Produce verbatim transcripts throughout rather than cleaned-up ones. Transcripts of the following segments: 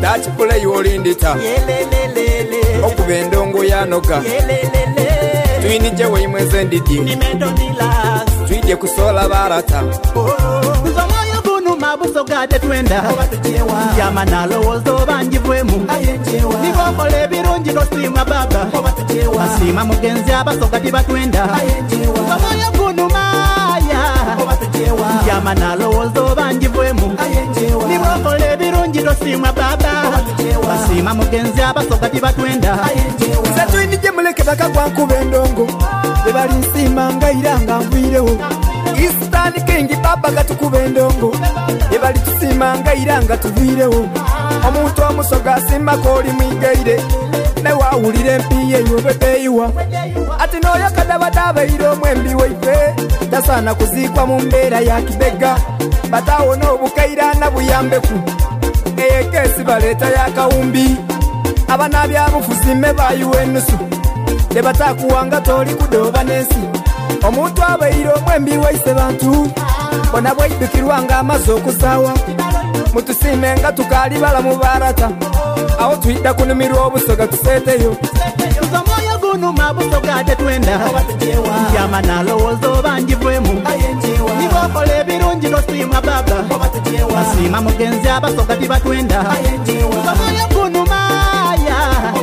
That play olindita okuba endongo yanoga tuyinije weimweze ndidi tuyije kusola barata nzomoyo gunu mabuso gade twenda yama nalowozo banjivwemu nibokole birungi tosima baba asima mugenzi abasoga tibatwenda nzomoyo gunu maya yama nalowozo banjivwemu nibokole birungi tosima baba asima mugenzi abasoga tibatwenda nze tuyinije muleke bakagwa nkuba endongo bebali nsima nga iranga nvirewo Eastern King baba gatukuba endongo ebali tusima nga iranga tuvirewo omuntu omusoga asimba koli mwigeire ne wawulira empiye yobebeyiwa ati noyo kadabadaba iro mwembi waife tasana kuzikwa mu mbeera ya kibega batawo n'obukaira na buyambeku eyekesi baleta ya kawumbi abana byabufuzi me bayiwa enusu ne batakuwanga toli kudoba n'ensi omuntu abairo mwembi waise bantu bona bwaidukirwanga amazo okusawa mutusime nga tukali bala mubarata aho twita kunumirwa obusoga tuseteyo nzomoyo gunu mabusoga tetwenda yama nalowozo banjivwemu nibokole birungi tosima baba asima mugenzi abasoga tibatwenda nzomoyo gunu maya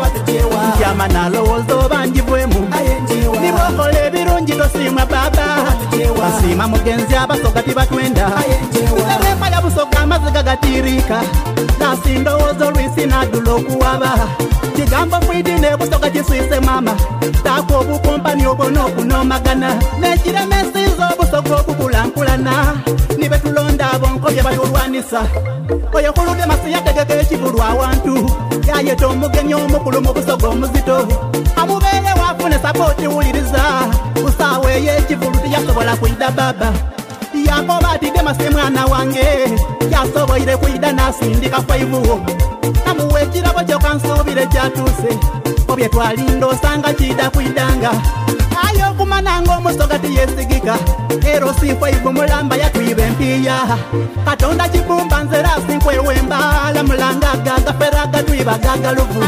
yama nalowozo banjivwemu nibokole birungi tosima baba asima mugenzi abasoga tibatwenda nzerefa ya busoga amaziga gatirika nasindowozo lwisi nadulo okuwaba kigambo kwidine busoga kiswise mama tako obukompani obona okunomagana nekiremesiza obusoga okukulankulana nibe tulonda abonko bye bayolwanisa oyo kulude masi yategeka ekivulu awantu yayeta omugenyi omukulu mu busoga omuzito amubeere wafune sapoti wuliriza usawe yekivulu tiyasobola kwida baba yakoba atige masi mwana wange yasoboire kwida nasindika faivuwo namuwe ekirabo kyokansuubire kyatuse obye twalinda osanga kida kwidanga ayo kumananga omusoga tiyesigika ero sifaivu mulamba yatwiba empiya katonda kibumba nzera sinkwewembala mulangaga gaferaga twiba gagaluvu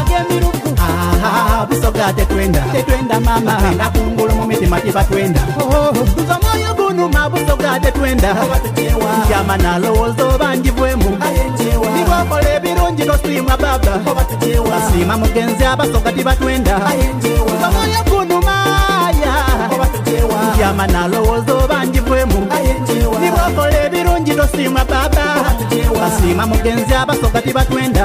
busoga tetwenda tetwenda mama twenda kungulu mu mitima tibatwenda nzomoyo gunu mabusoga tetwenda yama nalowozo banjivwemu nibokole birungi tosima baba asima mugenzi abasoga tibatwenda nzomoyo gunu maya yama nalowozo banjivwemu nibokole birungi tosima baba asima mugenzi abasoga tibatwenda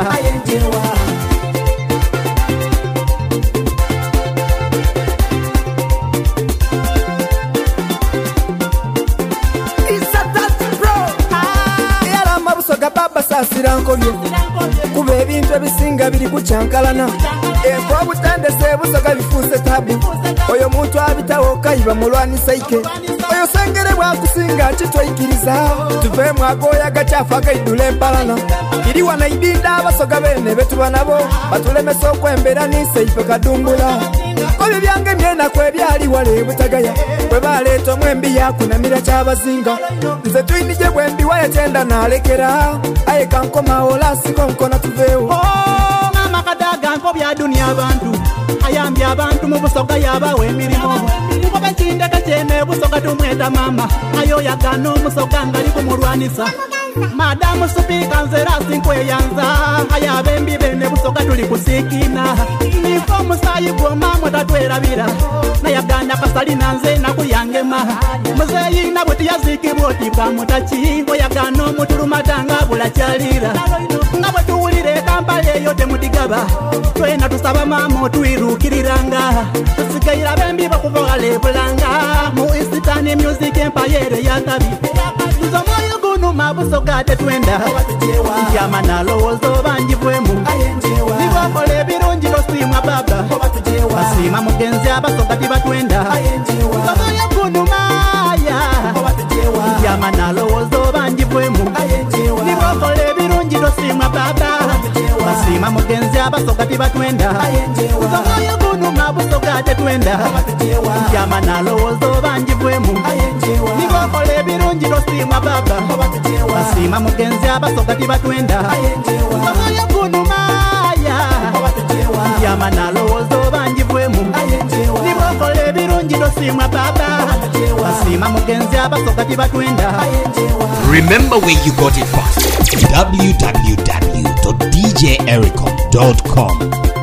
baba sasira nkobye kuba ebintu ebisinga biri kucyankalana ekwa butandese busoga bifuse tabu oyo muntu abitawo kayiba mulwanisa ike oyo sengere bwakusinga kitwayikiriza tuve mwagoya gacafa gaidula empalana iriwa na idinda abasoga bene betuba nabo batulemesa okwembera nise ife kadumbula obyo byange myena kwebyali wale butagaya bwe baleeta omwembi yakunamira kyabazinga nze tuyinije bwembi wayetenda nalekera aye kankomawo lasiko nkona tuveewo mama kadaga nko bya dunia abantu ayambi abantu mu busoga yabawe emirimo nko bekindeka kyene busoga tumweta mama ayo yagano omusoga ngali kumulwanisa madamu supika nzera sinkweyanza ayabembi bene busoga tuli kusikina nifo musayi gwomamwe tatwerabira nayaganda kasalina nze nakuyangema muzeyi nabwe tiyazikibwa otibwa mutaki oyagana omutulumatanga bulakyalira nga bwe tuwulire kampala eyo temutigaba twena tusaba mama otwirukiriranga tusigaira bembi bakuvogalebulanga mu Eastern Music Empire yatabi nzomoyo gunu mabusoga tetwenda yama nalowozo banjivwemu nibokole birungi tosima baba asima mugenzi abasoga tibatwenda nzomoyo gunu maya yama nalowozo banjivwemu nibokole birungi tosima baba asima mugenzi abasoga tibatwenda nzomoyo gunu mabusoga tetwenda yama nalowozo banjivwemu nibokole birungi tosima baba asima basima mugenzi abasoga tibatwenda Omoyo gunumaya Yamanalowooza banjivwemu Nibokola ebirungi tosimwa baba basima mugenzi abasoga tibatwenda Remember where you got it from. w w w dot d j ericom dot com